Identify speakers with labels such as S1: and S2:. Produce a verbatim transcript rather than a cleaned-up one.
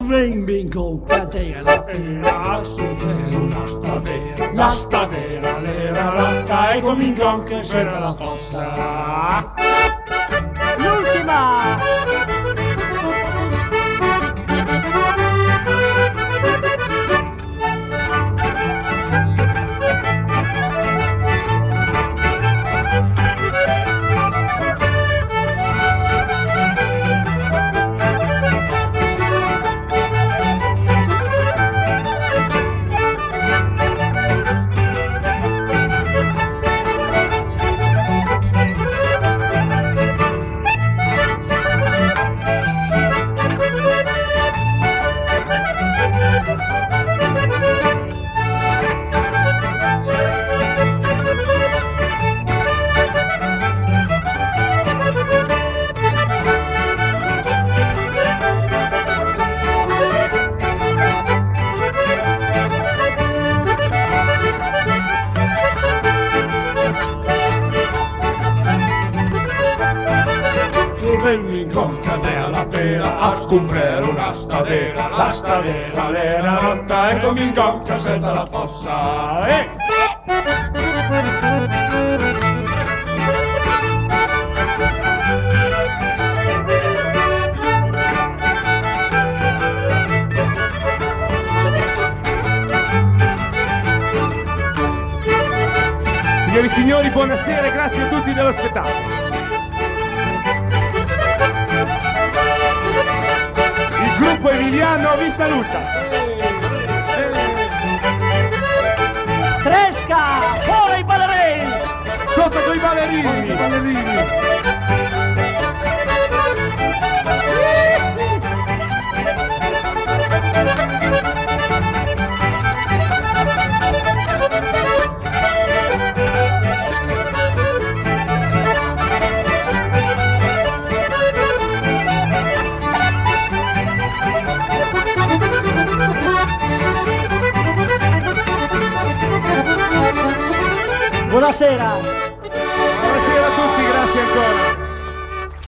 S1: ven con catena la fera, super una stadera, la stadera, l'era rotta e comincia anche se la fossa.
S2: L'ultima!
S1: Venni con catena la fera a comprare una stadera, la stadera, l'era rotta e comincia anche se la fossa. Eh!
S3: Signori e signori, buonasera e grazie a tutti dello spettacolo. Il gruppo Emiliano vi saluta.
S2: Tresca! Fuori i ballerini!
S3: Sotto con i ballerini! Sotto i ballerini!
S2: Buonasera!